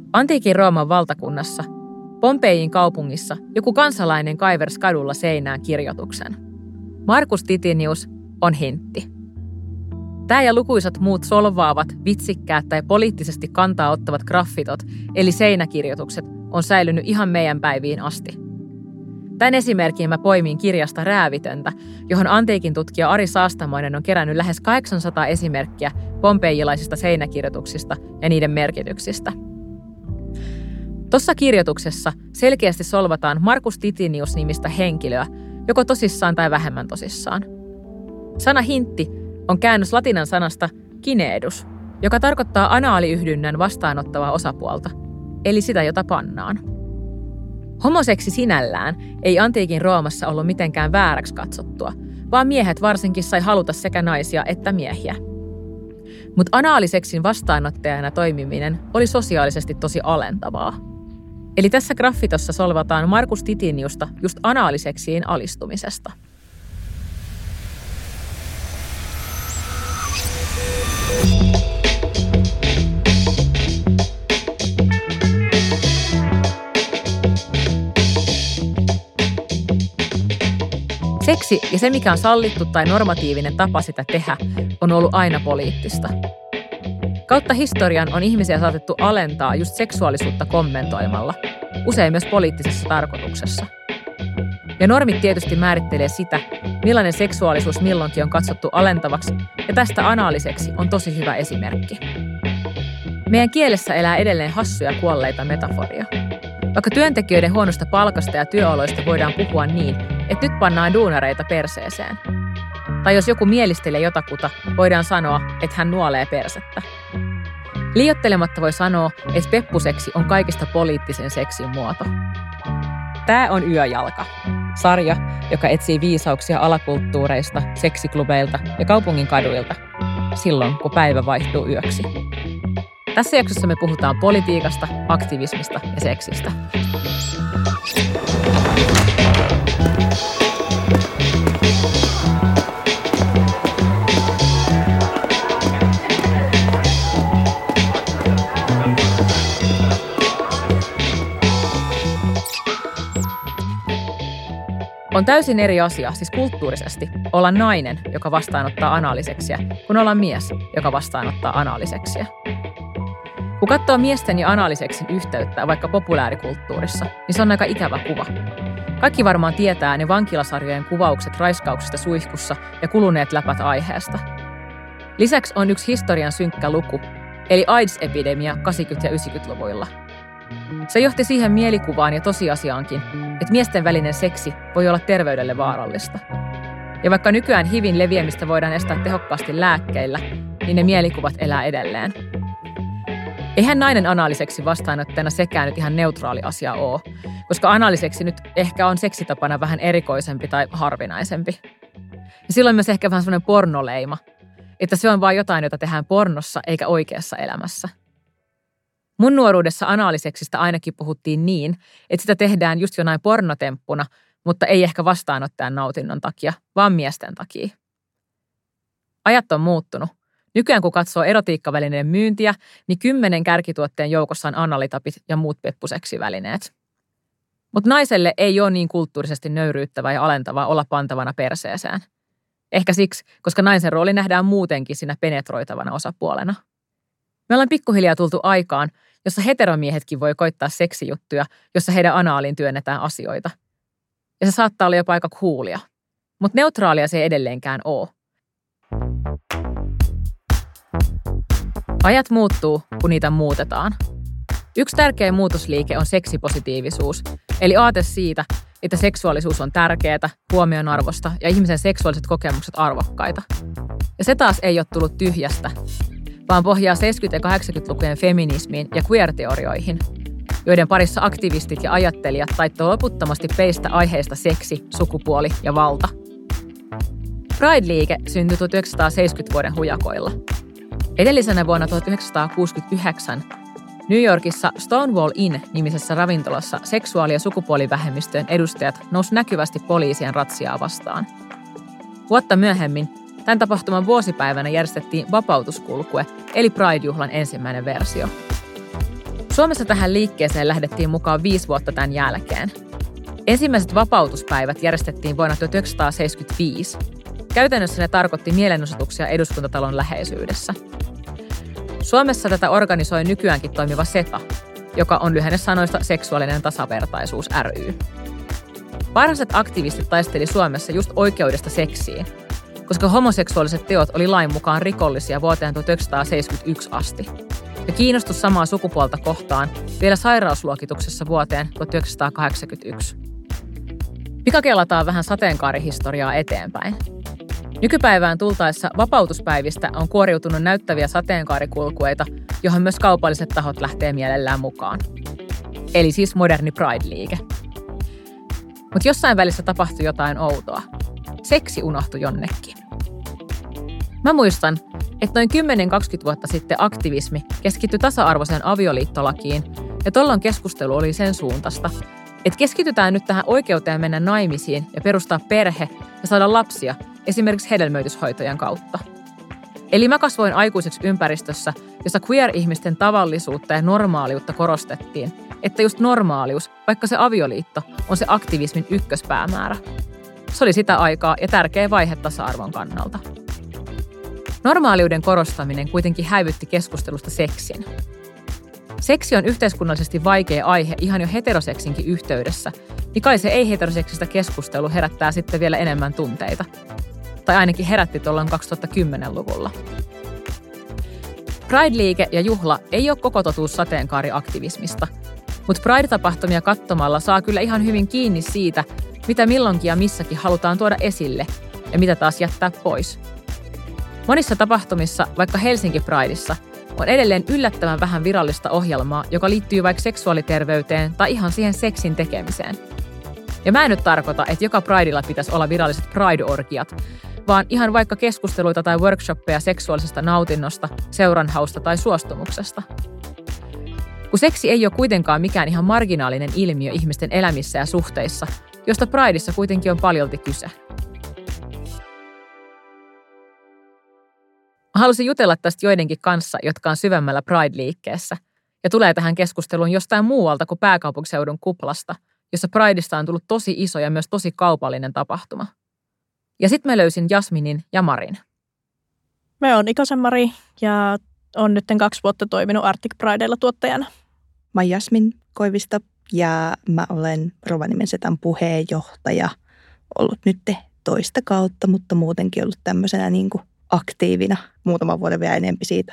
Antiikin Rooman valtakunnassa, Pompeiin kaupungissa, joku kansalainen kaiversi kadulla seinään kirjoituksen. Marcus Titinius on hintti. Tämä ja lukuisat muut solvaavat, vitsikkäät tai poliittisesti kantaa ottavat graffitot, eli seinäkirjoitukset, on säilynyt ihan meidän päiviin asti. Tämän esimerkin mä poimin kirjasta Räävitöntä, johon antiikin tutkija Ari Saastamoinen on kerännyt lähes 800 esimerkkiä pompeijilaisista seinäkirjoituksista ja niiden merkityksistä. Tuossa kirjoituksessa selkeästi solvataan Marcus Titinius-nimistä henkilöä, joko tosissaan tai vähemmän tosissaan. Sana hintti on käännös latinan sanasta kineedus, joka tarkoittaa anaaliyhdynnän vastaanottavaa osapuolta, eli sitä, jota pannaan. Homoseksi sinällään ei antiikin Roomassa ollut mitenkään vääräksi katsottua, vaan miehet varsinkin sai haluta sekä naisia että miehiä. Mutta anaaliseksin vastaanottajana toimiminen oli sosiaalisesti tosi alentavaa. Eli tässä graffitossa solvataan Marcus Titiniusta just anaaliseksiin alistumisesta. Seksi ja se, mikä on sallittu tai normatiivinen tapa sitä tehdä, on ollut aina poliittista. Kautta historian on ihmisiä saatettu alentaa just seksuaalisuutta kommentoimalla, usein myös poliittisessa tarkoituksessa. Ja normit tietysti määrittelee sitä, millainen seksuaalisuus milloinkin on katsottu alentavaksi, ja tästä anaaliseksi on tosi hyvä esimerkki. Meidän kielessä elää edelleen hassuja kuolleita metaforia. Vaikka työntekijöiden huonosta palkasta ja työoloista voidaan puhua niin, että nyt pannaan duunareita perseeseen. Tai jos joku mielistelee jotakuta, voidaan sanoa, että hän nuolee persettä. Liioittelematta voi sanoa, että peppuseksi on kaikista poliittisen seksin muoto. Tämä on Yöjalka, sarja, joka etsii viisauksia alakulttuureista, seksiklubeilta ja kaupungin kaduilta, silloin kun päivä vaihtuu yöksi. Tässä jaksossa me puhutaan politiikasta, aktivismista ja seksistä. On täysin eri asia, siis kulttuurisesti, olla nainen, joka vastaanottaa anaaliseksiä, kun olla mies, joka vastaanottaa anaaliseksiä. Kun katsoo miesten ja anaaliseksin yhteyttä vaikka populaarikulttuurissa, niin se on aika ikävä kuva. Kaikki varmaan tietää ne vankilasarjojen kuvaukset raiskauksista suihkussa ja kuluneet läpät aiheesta. Lisäksi on yksi historian synkkä luku, eli AIDS-epidemia 80- ja 90-luvuilla. Se johti siihen mielikuvaan ja tosiasiaankin, että miesten välinen seksi voi olla terveydelle vaarallista. Ja vaikka nykyään HIVin leviämistä voidaan estää tehokkaasti lääkkeillä, niin ne mielikuvat elää edelleen. Eihän nainen anaaliseksi vastaanottajana sekään nyt ihan neutraali asia ole, koska anaaliseksi nyt ehkä on seksitapana vähän erikoisempi tai harvinaisempi. Ja silloin myös ehkä vähän semmoinen pornoleima, että se on vain jotain, jota tehdään pornossa eikä oikeassa elämässä. Mun nuoruudessa anaaliseksistä ainakin puhuttiin niin, että sitä tehdään just jonain pornotemppuna, mutta ei ehkä vastaanottajan nautinnon takia, vaan miesten takia. Ajat on muuttunut. Nykyään kun katsoo erotiikkavälineiden myyntiä, niin 10 kärkituotteen joukossa on analitapit ja muut peppuseksivälineet. Mutta naiselle ei ole niin kulttuurisesti nöyryyttävää ja alentavaa olla pantavana perseeseen. Ehkä siksi, koska naisen rooli nähdään muutenkin siinä penetroitavana osapuolena. Me ollaan pikkuhiljaa tultu aikaan, jossa heteromiehetkin voi koittaa seksijuttuja, jossa heidän anaaliin työnnetään asioita. Ja se saattaa olla jopa aika coolia. Mutta neutraalia se ei edelleenkään ole. Ajat muuttuu, kun niitä muutetaan. Yksi tärkeä muutosliike on seksipositiivisuus, eli aate siitä, että seksuaalisuus on tärkeää, huomionarvosta ja ihmisen seksuaaliset kokemukset arvokkaita. Ja se taas ei ole tullut tyhjästä, vaan pohjaa 70- ja 80-lukujen feminismiin ja queer-teorioihin, joiden parissa aktivistit ja ajattelijat taittoi loputtomasti peistä aiheista seksi, sukupuoli ja valta. Pride-liike syntyi 1970 vuoden hujakoilla. Edellisenä vuonna 1969 New Yorkissa Stonewall Inn-nimisessä ravintolassa seksuaali- ja sukupuolivähemmistöjen edustajat nousi näkyvästi poliisien ratsiaa vastaan. Vuotta myöhemmin tämän tapahtuman vuosipäivänä järjestettiin vapautuskulkue, eli Pride-juhlan ensimmäinen versio. Suomessa tähän liikkeeseen lähdettiin mukaan 5 vuotta tämän jälkeen. Ensimmäiset vapautuspäivät järjestettiin vuonna 1975. Käytännössä ne tarkoitti mielenosoituksia Eduskuntatalon läheisyydessä. Suomessa tätä organisoi nykyäänkin toimiva SETA, joka on lyhenne sanoista Seksuaalinen tasavertaisuus ry. Parhaiset aktivistit taisteli Suomessa just oikeudesta seksiin, koska homoseksuaaliset teot oli lain mukaan rikollisia vuoteen 1971 asti. Ja kiinnostus samaa sukupuolta kohtaan vielä sairausluokituksessa vuoteen 1981. Pikakelataan vähän sateenkaarihistoriaa eteenpäin. Nykypäivään tultaessa vapautuspäivistä on kuoriutunut näyttäviä sateenkaarikulkueita, johon myös kaupalliset tahot lähtee mielellään mukaan. Eli siis moderni Pride-liike. Mutta jossain välissä tapahtui jotain outoa. Seksi unohtui jonnekin. Mä muistan, että noin 10-20 vuotta sitten aktivismi keskittyi tasa-arvoiseen avioliittolakiin, ja tollon keskustelu oli sen suuntaista, että keskitytään nyt tähän oikeuteen mennä naimisiin ja perustaa perhe ja saada lapsia esimerkiksi hedelmöityshoitojen kautta. Eli mä kasvoin aikuiseksi ympäristössä, jossa queer-ihmisten tavallisuutta ja normaaliutta korostettiin, että just normaalius, vaikka se avioliitto, on se aktivismin ykköspäämäärä. Se oli sitä aikaa ja tärkeä vaihe tasa-arvon kannalta. Normaaliuden korostaminen kuitenkin häivytti keskustelusta seksin. Seksi on yhteiskunnallisesti vaikea aihe ihan jo heteroseksinkin yhteydessä, niin kai se ei-heteroseksistä keskustelu herättää sitten vielä enemmän tunteita. Tai ainakin herätti tuolloin 2010-luvulla. Pride-liike ja juhla ei ole koko totuus sateenkaariaktivismista, mutta Pride-tapahtumia katsomalla saa kyllä ihan hyvin kiinni siitä, mitä milloinkin ja missäkin halutaan tuoda esille ja mitä taas jättää pois. Monissa tapahtumissa, vaikka Helsinki Prideissa, on edelleen yllättävän vähän virallista ohjelmaa, joka liittyy vaikka seksuaaliterveyteen tai ihan siihen seksin tekemiseen. Ja mä en nyt tarkoita, että joka Pridella pitäisi olla viralliset Pride-orgiat, vaan ihan vaikka keskusteluita tai workshoppeja seksuaalisesta nautinnosta, seuranhausta tai suostumuksesta. Kun seksi ei ole kuitenkaan mikään ihan marginaalinen ilmiö ihmisten elämissä ja suhteissa, josta Prideissa kuitenkin on paljolti kyse. Halusin jutella tästä joidenkin kanssa, jotka on syvemmällä Pride-liikkeessä, ja tulee tähän keskusteluun jostain muualta kuin pääkaupunkiseudun kuplasta, jossa Prideista on tullut tosi iso ja myös tosi kaupallinen tapahtuma. Ja sitten mä löysin Jasminin ja Marin. Mä oon Ikosen Mari ja oon nyt 2 vuotta toiminut Arctic Pridella tuottajana. Mä oon Jasmin Koivisto ja mä olen Rovaniemen SETAn puheenjohtaja. Ollut nyt toista kautta, mutta muutenkin ollut tämmöisenä niin kuin aktiivina. Muutaman vuoden vielä enempi siitä.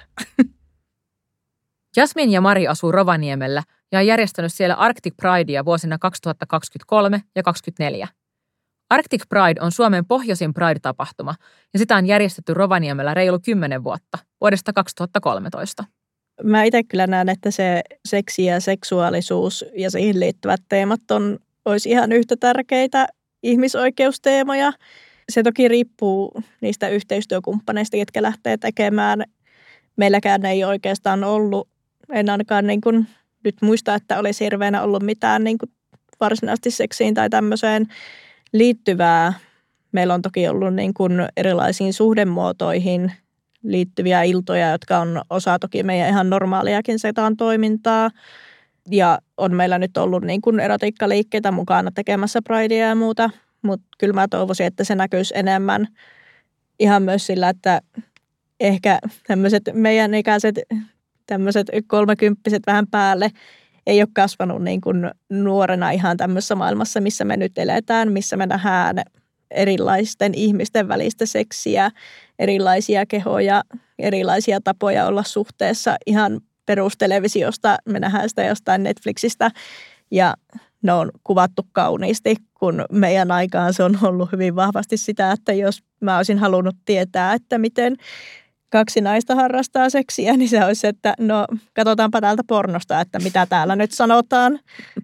Jasmin ja Mari asuu Rovaniemellä ja on järjestänyt siellä Arctic Pridea vuosina 2023 ja 2024. Arctic Pride on Suomen pohjoisin Pride-tapahtuma ja sitä on järjestetty Rovaniemellä reilu 10 vuotta, vuodesta 2013. Mä itse kyllä näen, että se seksi ja seksuaalisuus ja siihen liittyvät teemat olisi ihan yhtä tärkeitä ihmisoikeusteemoja. Se toki riippuu niistä yhteistyökumppaneista, jotka lähtee tekemään. Meilläkään ei oikeastaan ollut, en ainakaan niin kuin nyt muista, että olisi hirveänä ollut mitään niin kuin varsinaisesti seksiin tai tämmöiseen liittyvää. Meillä on toki ollut niin kuin erilaisiin suhdemuotoihin liittyviä iltoja, jotka on osa toki meidän ihan normaaliakin SETAn toimintaa. Ja on meillä nyt ollut niin kuin erotiikkaliikkeitä mukana tekemässä Pridea ja muuta. Mutta kyllä mä toivoisin, että se näkyisi enemmän ihan myös sillä, että ehkä tämmöiset meidän ikäiset, tämmöiset 30-vuotiaat vähän päälle ei ole kasvanut niin kuin nuorena ihan tämmöisessä maailmassa, missä me nyt eletään, missä me nähdään erilaisten ihmisten välistä seksiä, erilaisia kehoja, erilaisia tapoja olla suhteessa ihan perustelevisiosta. Me nähdään sitä jostain Netflixistä ja ne on kuvattu kauniisti, kun meidän aikaan se on ollut hyvin vahvasti sitä, että jos mä olisin halunnut tietää, että miten 2 naista harrastaa seksiä, niin se olisi, että no katsotaanpa täältä pornosta, että mitä täällä nyt sanotaan.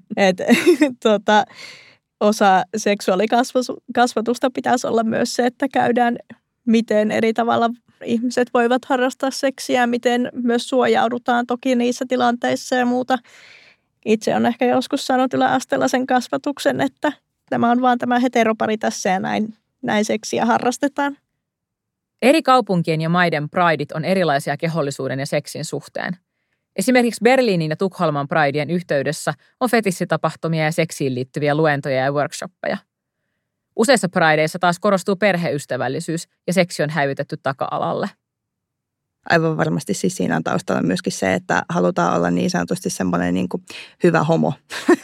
Osa seksuaalikasvatusta pitäisi olla myös se, että käydään, miten eri tavalla ihmiset voivat harrastaa seksiä, miten myös suojaudutaan toki niissä tilanteissa ja muuta. Itse on ehkä joskus sanonut yläasteella sen kasvatuksen, että tämä on vaan tämä heteropari tässä ja näin seksiä harrastetaan. Eri kaupunkien ja maiden prideit on erilaisia kehollisuuden ja seksin suhteen. Esimerkiksi Berliinin ja Tukholman Prideen yhteydessä on fetissitapahtumia ja seksiin liittyviä luentoja ja workshoppeja. Useissa prideissa taas korostuu perheystävällisyys ja seksi on häivytetty taka-alalle. Aivan varmasti siis siinä on taustalla myöskin se, että halutaan olla niin sanotusti semmoinen niin kuin hyvä homo.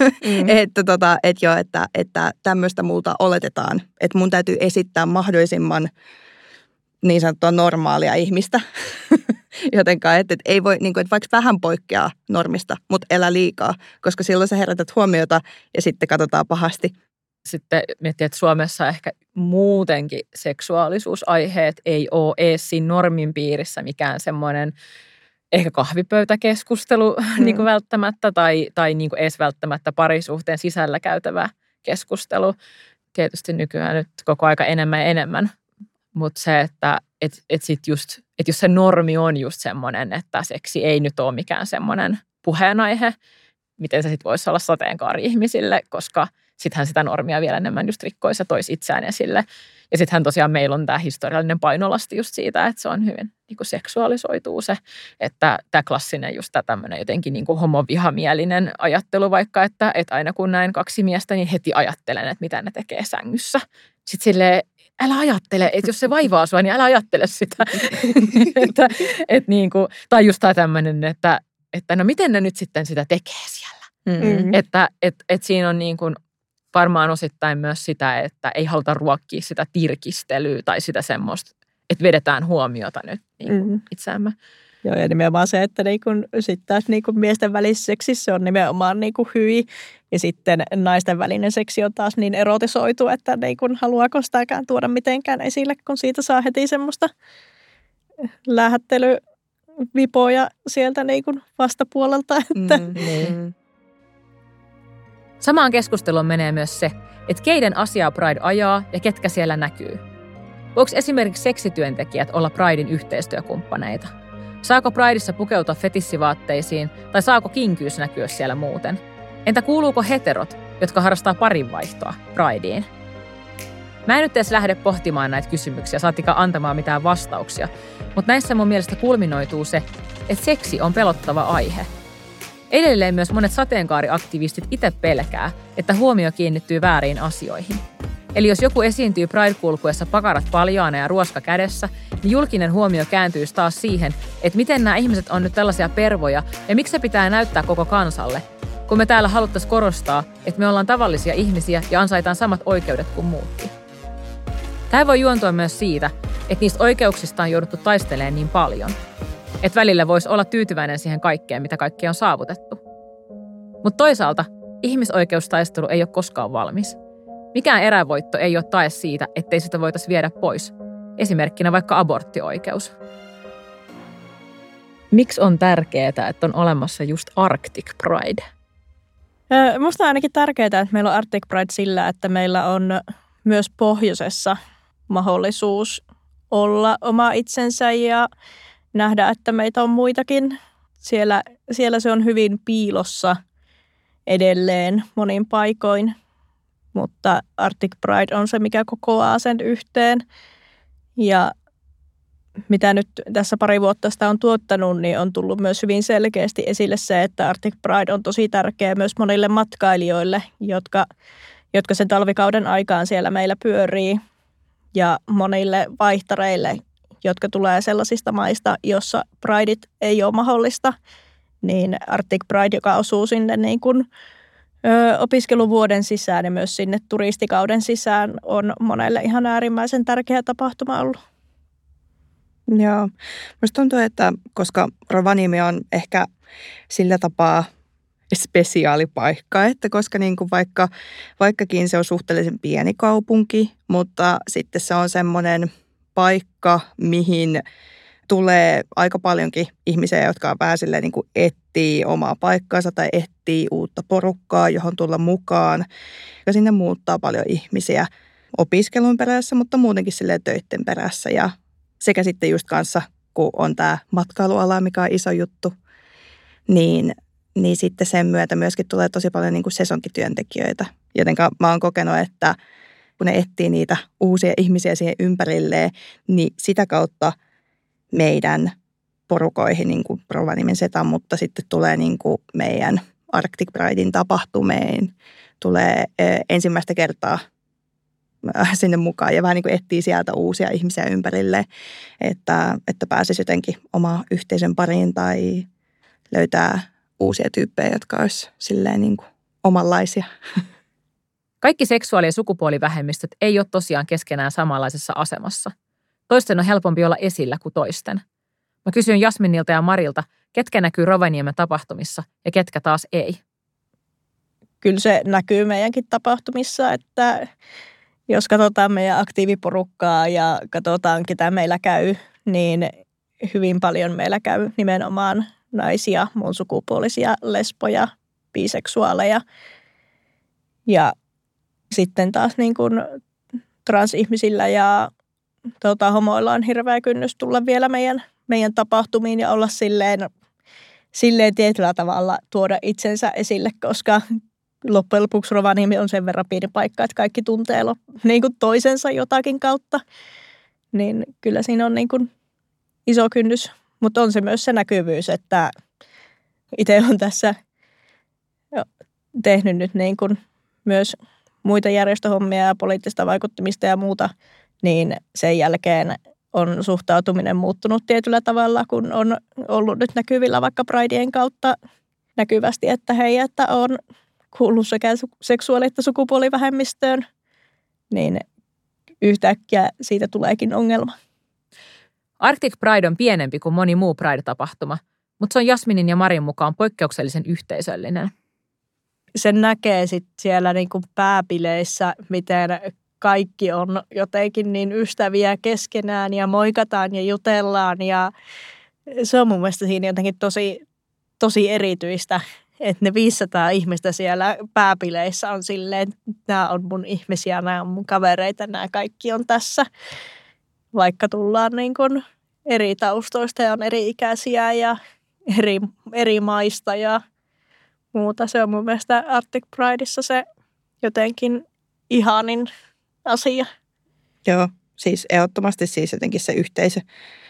Että tämmöistä multa oletetaan. Että mun täytyy esittää mahdollisimman niin sanottua normaalia ihmistä. Jotenka, että ei voi, niin kuin, että vaikka vähän poikkeaa normista, mutta elä liikaa, koska silloin sä herätät huomiota ja sitten katsotaan pahasti. Sitten miettii, että Suomessa ehkä muutenkin seksuaalisuusaiheet ei ole edes siinä normin piirissä mikään semmoinen ehkä kahvipöytäkeskustelu niin kuin välttämättä tai niin kuin edes välttämättä parisuhteen sisällä käytävä keskustelu. Tietysti nykyään nyt koko aika enemmän ja enemmän, mutta se, että sit just, että jos se normi on just semmoinen, että seksi ei nyt ole mikään semmoinen puheenaihe, miten se sitten voisi olla sateenkaari-ihmisille, koska sittenhän sitä normia vielä enemmän just rikkoisi ja toisi itseään esille. Ja sittenhän tosiaan meillä on tämä historiallinen painolasti just siitä, että se on hyvin niin kuin seksuaalisoituu se, että tämä klassinen just tämä tämmöinen jotenkin niin kuin homovihamielinen ajattelu vaikka, että aina kun näen kaksi miestä, niin heti ajattelen, että mitä ne tekee sängyssä. Sitten silleen, älä ajattele, että jos se vaivaa sua, niin älä ajattele sitä. Tai just tämä tämmöinen, että no miten ne nyt sitten sitä tekee siellä. Että siinä on niin kuin varmaan osittain myös sitä, että ei haluta ruokkia sitä tirkistelyä tai sitä semmoista, että vedetään huomiota nyt niin itseämme. Joo, ja nimenomaan se, että sitten taas miesten välisessä seksissä on nimenomaan hyi, ja sitten naisten välinen seksi on taas niin erotisoitu, että haluaako sitäkään tuoda mitenkään esille, kun siitä saa heti semmoista lähettelyvipoja sieltä vastapuolelta. Että. Samaan keskusteluun menee myös se, että keiden asiaa Pride ajaa ja ketkä siellä näkyy. Voiko esimerkiksi seksityöntekijät olla Pridein yhteistyökumppaneita? Saako Prideissa pukeutua fetissivaatteisiin tai saako kinkyys näkyä siellä muuten? Entä kuuluuko heterot, jotka harrastaa parinvaihtoa Prideen? Mä en nyt edes lähde pohtimaan näitä kysymyksiä, saatika antamaan mitään vastauksia, mutta näissä mun mielestä kulminoituu se, että seksi on pelottava aihe. Edelleen myös monet sateenkaariaktivistit itse pelkää, että huomio kiinnittyy vääriin asioihin. Eli jos joku esiintyy Pride-kulkuessa pakarat paljaana ja ruoska kädessä, niin julkinen huomio kääntyy taas siihen, että miten nämä ihmiset on nyt tällaisia pervoja ja miksi se pitää näyttää koko kansalle, kun me täällä haluttaisiin korostaa, että me ollaan tavallisia ihmisiä ja ansaitaan samat oikeudet kuin muutkin. Tämä voi juontua myös siitä, että niistä oikeuksista on jouduttu taistelemaan niin paljon, että välillä voisi olla tyytyväinen siihen kaikkeen, mitä kaikkea on saavutettu. Mutta toisaalta ihmisoikeustaistelu ei ole koskaan valmis. Mikään erävoitto ei ole tae siitä, ettei sitä voitaisiin viedä pois. Esimerkkinä vaikka aborttioikeus. Miksi on tärkeää, että on olemassa just Arctic Pride? Musta on ainakin tärkeää, että meillä on Arctic Pride sillä, että meillä on myös pohjoisessa mahdollisuus olla oma itsensä ja nähdä, että meitä on muitakin. Siellä se on hyvin piilossa edelleen monin paikoin, mutta Arctic Pride on se, mikä kokoaa sen yhteen. Ja mitä nyt tässä pari vuotta sitä on tuottanut, niin on tullut myös hyvin selkeästi esille se, että Arctic Pride on tosi tärkeä myös monille matkailijoille, jotka sen talvikauden aikaan siellä meillä pyörii, ja monille vaihtareille, jotka tulee sellaisista maista, jossa Prideit ei ole mahdollista, niin Arctic Pride, joka osuu sinne niin kuin opiskeluvuoden sisään ja myös sinne turistikauden sisään, on monelle ihan äärimmäisen tärkeä tapahtuma ollut. Joo, minusta tuntuu, että koska Rovaniemi on ehkä sillä tapaa spesiaalipaikka, että koska niin kuin vaikkakin se on suhteellisen pieni kaupunki, mutta sitten se on semmoinen paikka, mihin tulee aika paljonkin ihmisiä, jotka vähän silleen niin kuin etsii omaa paikkaansa tai etsii uutta porukkaa, johon tulla mukaan. Ja sinne muuttaa paljon ihmisiä opiskelun perässä, mutta muutenkin silleen töiden perässä. Ja sekä sitten just kanssa, kun on tämä matkailuala, mikä on iso juttu, niin sitten sen myötä myöskin tulee tosi paljon niin kuin sesonkityöntekijöitä. Jotenka mä oon kokenut, että kun ne etsii niitä uusia ihmisiä siihen ympärilleen, niin sitä kautta meidän porukoihin, niin kuin Rovaniemen Setan, mutta sitten tulee niin kuin meidän Arctic Pridein tapahtumiin, tulee ensimmäistä kertaa sinne mukaan ja vähän niin kuin etsii sieltä uusia ihmisiä ympärille, että pääsisi jotenkin oma yhteisön pariin tai löytää uusia tyyppejä, jotka olisi silleen niin kuin omanlaisia. Kaikki seksuaali- ja sukupuolivähemmistöt ei ole tosiaan keskenään samanlaisessa asemassa. Toisten on helpompi olla esillä kuin toisten. Mä kysyin Jasminilta ja Marilta, ketkä näkyy Rovaniemen tapahtumissa ja ketkä taas ei. Kyllä se näkyy meidänkin tapahtumissa, että jos katsotaan meidän aktiiviporukkaa ja katsotaan, ketä meillä käy, niin hyvin paljon meillä käy nimenomaan naisia, muun sukupuolisia, lesboja, biseksuaaleja. Ja sitten taas niin kuin transihmisillä ja homoilla on hirveä kynnys tulla vielä meidän tapahtumiin ja olla silleen tietyllä tavalla tuoda itsensä esille, koska loppujen lopuksi Rovaniemi on sen verran pieni paikka, että kaikki tuntee niin kuin toisensa jotakin kautta. Niin kyllä siinä on niin kuin iso kynnys, mutta on se myös se näkyvyys, että itse olen tässä tehnyt nyt niin kuin myös muita järjestöhommia ja poliittista vaikuttamista ja muuta, niin sen jälkeen on suhtautuminen muuttunut tietyllä tavalla, kun on ollut nyt näkyvillä vaikka Prideen kautta näkyvästi, että hei, että on kuullut sekä seksuaali- että sukupuolivähemmistöön, niin yhtäkkiä siitä tuleekin ongelma. Arctic Pride on pienempi kuin moni muu Pride-tapahtuma, mutta se on Jasminin ja Marin mukaan poikkeuksellisen yhteisöllinen. Sen näkee sitten siellä niinku pääpileissä, miten kaikki on jotenkin niin ystäviä keskenään ja moikataan ja jutellaan. Ja se on mun mielestä siinä jotenkin tosi erityistä, että ne 500 ihmistä siellä pääpileissä on silleen, että nämä on mun ihmisiä, nämä on mun kavereita, nämä kaikki on tässä. Vaikka tullaan niin kuin eri taustoista ja on eri ikäisiä ja eri maista ja muuta. Se on mun mielestä Arctic Prideissa se jotenkin ihanin asia. Joo, siis ehdottomasti siis jotenkin se yhteisö.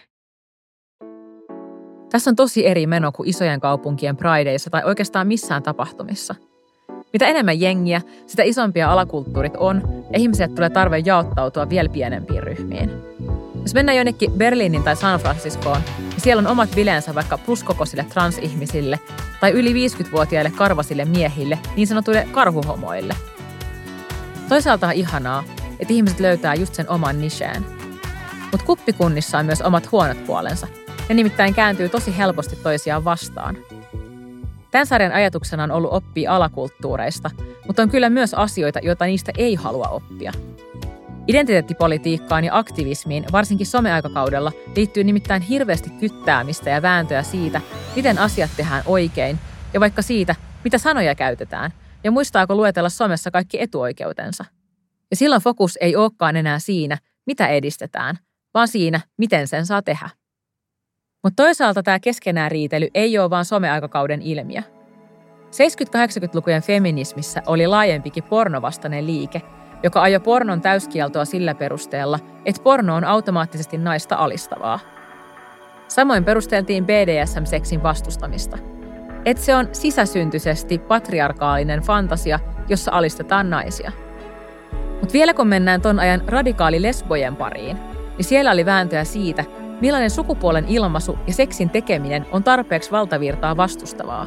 Tässä on tosi eri meno kuin isojen kaupunkien prideissa tai oikeastaan missään tapahtumissa. Mitä enemmän jengiä, sitä isompia alakulttuurit on ja ihmiset tulee tarve jaottautua vielä pienempiin ryhmiin. Jos mennään jonnekin Berliinin tai San Franciscoon, niin siellä on omat bileensä vaikka pluskokoisille transihmisille tai yli 50-vuotiaille karvasille miehille, niin sanotuille karhuhomoille. Toisaalta on ihanaa, että ihmiset löytää just sen oman nicheen. Mutta kuppikunnissa on myös omat huonot puolensa. Ne nimittäin kääntyy tosi helposti toisiaan vastaan. Tämän sarjan ajatuksena on ollut oppia alakulttuureista, mutta on kyllä myös asioita, joita niistä ei halua oppia. Identiteettipolitiikkaan ja aktivismiin, varsinkin someaikakaudella, liittyy nimittäin hirveästi kyttäämistä ja vääntöä siitä, miten asiat tehdään oikein, ja vaikka siitä, mitä sanoja käytetään, ja muistaako luetella somessa kaikki etuoikeutensa. Ja silloin fokus ei olekaan enää siinä, mitä edistetään, vaan siinä, miten sen saa tehdä. Mutta toisaalta tämä keskenään riitely ei ole vaan someaikakauden ilmiö. 70-80-lukujen feminismissä oli laajempikin pornovastainen liike, joka ajoi pornon täyskieltoa sillä perusteella, että porno on automaattisesti naista alistavaa. Samoin perusteltiin BDSM-seksin vastustamista. Että se on sisäsyntyisesti patriarkaalinen fantasia, jossa alistetaan naisia. Mutta vielä kun mennään ton ajan radikaali lesbojen pariin, niin siellä oli vääntöä siitä, millainen sukupuolen ilmaisu ja seksin tekeminen on tarpeeksi valtavirtaa vastustavaa.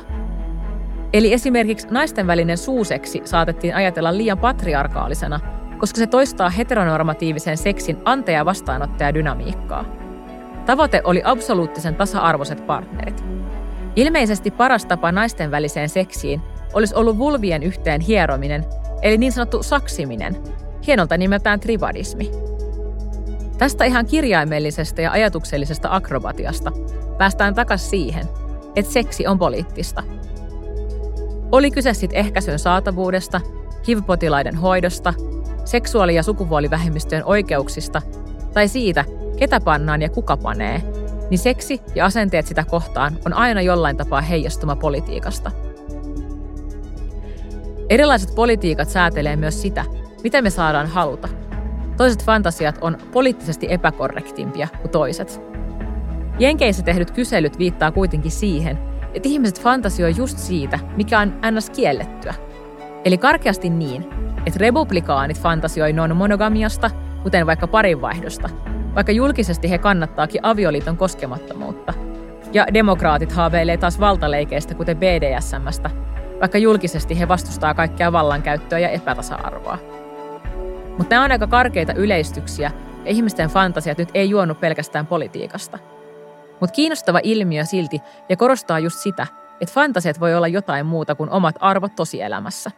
Eli esimerkiksi naisten välinen suuseksi saatettiin ajatella liian patriarkaalisena, koska se toistaa heteronormatiivisen seksin ante- ja vastaanottajadynamiikkaa. Tavoite oli absoluuttisen tasa-arvoiset partnerit. Ilmeisesti paras tapa naisten väliseen seksiin olisi ollut vulvien yhteen hierominen, eli niin sanottu saksiminen, hienolta nimeltään tribadismi. Tästä ihan kirjaimellisesta ja ajatuksellisesta akrobatiasta päästään takaisin siihen, että seksi on poliittista. Oli kyse sitten ehkäisyn saatavuudesta, HIV-potilaiden hoidosta, seksuaali- ja sukupuolivähemmistöjen oikeuksista tai siitä, ketä pannaan ja kuka panee, niin seksi ja asenteet sitä kohtaan on aina jollain tapaa heijastuma politiikasta. Erilaiset politiikat säätelee myös sitä, mitä me saadaan haluta. Toiset fantasiat on poliittisesti epäkorrektimpia kuin toiset. Jenkeissä tehdyt kyselyt viittaa kuitenkin siihen, että ihmiset fantasioi just siitä, mikä on ns. Kiellettyä. Eli karkeasti niin, että republikaanit fantasioi non-monogamiasta, kuten vaikka parinvaihdosta, vaikka julkisesti he kannattaakin avioliiton koskemattomuutta. Ja demokraatit haaveilee taas valtaleikeistä, kuten BDSM:stä, vaikka julkisesti he vastustaa kaikkea vallankäyttöä ja epätasa-arvoa. Mutta nämä on aika karkeita yleistyksiä, ja ihmisten fantasiat nyt ei juonnu pelkästään politiikasta. Mutta kiinnostava ilmiö silti, ja korostaa just sitä, että fantasiat voi olla jotain muuta kuin omat arvot tosielämässä.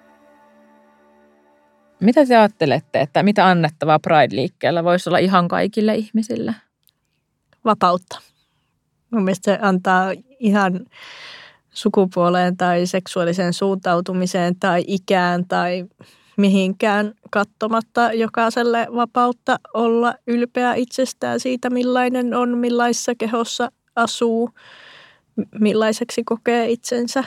Mitä te ajattelette, että mitä annettavaa Pride-liikkeellä voisi olla ihan kaikille ihmisille? Vapautta. Mun mielestä se antaa ihan sukupuoleen tai seksuaaliseen suuntautumiseen tai ikään tai mihinkään katsomatta jokaiselle vapautta olla ylpeä itsestään siitä, millainen on, millaisessa kehossa asuu, millaiseksi kokee itsensä.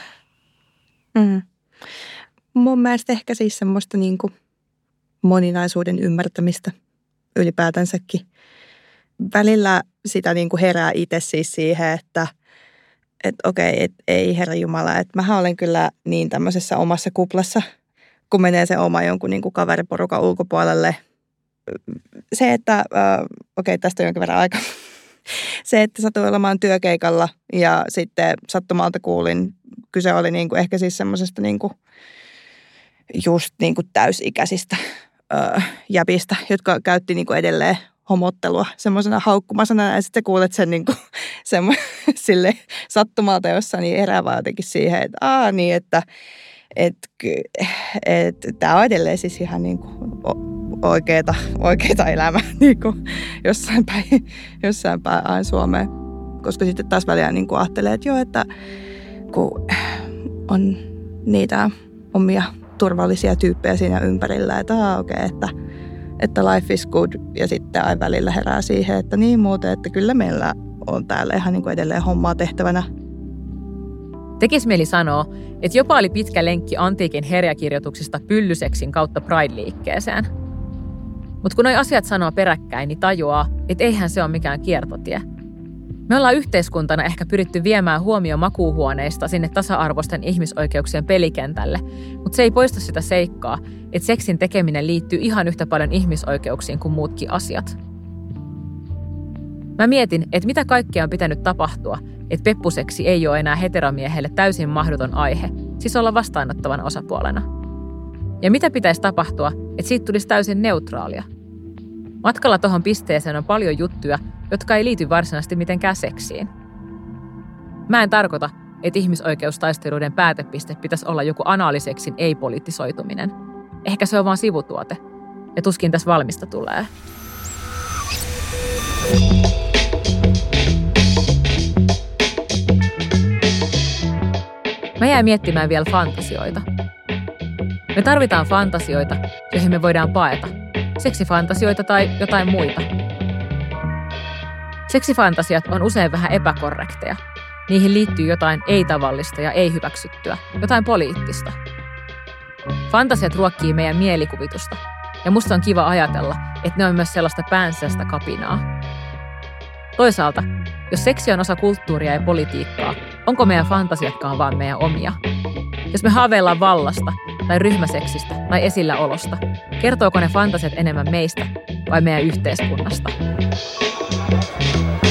Mun mielestä ehkä siis semmoista niin kuin moninaisuuden ymmärtämistä ylipäätänsäkin. Välillä sitä niin kuin herää itse siis siihen, että okei, et ei herra Jumala, että mähän olen kyllä niin tämmöisessä omassa kuplassa, kun menee se oma jonkun niin kuin kaveriporukan ulkopuolelle. Se, että tästä on jonkin verran aikaa. Se, että satuin olemaan työkeikalla ja sitten sattumalta kuulin, kyse oli niin kuin ehkä siis semmoisesta niin kuin just niin kuin täysikäisistä jäbistä, jotka käytti niin kuin edelleen homottelua semmoisena haukkumasana, ja sitten kuulet sen niin kuin sille sattumalta jossain, niin erää vaan jotenkin siihen, että että tämä on edelleen siis ihan niin kuin oikeeta elämää niin kuin jossain päin Suomeen. Koska sitten taas välillä niin kuin ajattelee, että joo, että kun on niitä omia turvallisia tyyppejä siinä ympärillä, että että life is good, ja sitten aina välillä herää siihen, että niin muuten, että kyllä meillä on täällä ihan niin kuin edelleen hommaa tehtävänä. Tekisi mieli sanoa, että jopa oli pitkä lenkki antiikin herjakirjoituksista pyllyseksin kautta Pride-liikkeeseen. Mutta kun noi asiat sanoo peräkkäin, niin tajuaa, että eihän se ole mikään kiertotie. Me ollaan yhteiskuntana ehkä pyritty viemään huomio makuuhuoneista sinne tasa-arvoisten ihmisoikeuksien pelikentälle, mutta se ei poista sitä seikkaa, että seksin tekeminen liittyy ihan yhtä paljon ihmisoikeuksiin kuin muutkin asiat. Mä mietin, että mitä kaikkea on pitänyt tapahtua, että peppuseksi ei ole enää heteromiehelle täysin mahdoton aihe, siis olla vastaanottavan osapuolena. Ja mitä pitäisi tapahtua, että siitä tulisi täysin neutraalia? Matkalla tuohon pisteeseen on paljon juttuja, jotka ei liity varsinaisesti mitenkään seksiin. Mä en tarkoita, että ihmisoikeustaisteluiden päätepiste pitäisi olla joku anaaliseksin ei-politisoituminen. Ehkä se on vaan sivutuote, ja tuskin tässä valmista tulee. Mä jäin miettimään vielä fantasioita. Me tarvitaan fantasioita, joihin me voidaan paeta. Seksifantasioita tai jotain muita. Seksifantasiat on usein vähän epäkorrekteja. Niihin liittyy jotain ei-tavallista ja ei-hyväksyttyä, jotain poliittista. Fantasiat ruokkii meidän mielikuvitusta, ja musta on kiva ajatella, että ne on myös sellaista päänsästä kapinaa. Toisaalta, jos seksi on osa kulttuuria ja politiikkaa, onko meidän fantasiatkaan vaan meidän omia? Jos me haaveillaan vallasta, tai ryhmäseksistä, tai esilläolosta, kertooko ne fantasiat enemmän meistä vai meidän yhteiskunnasta?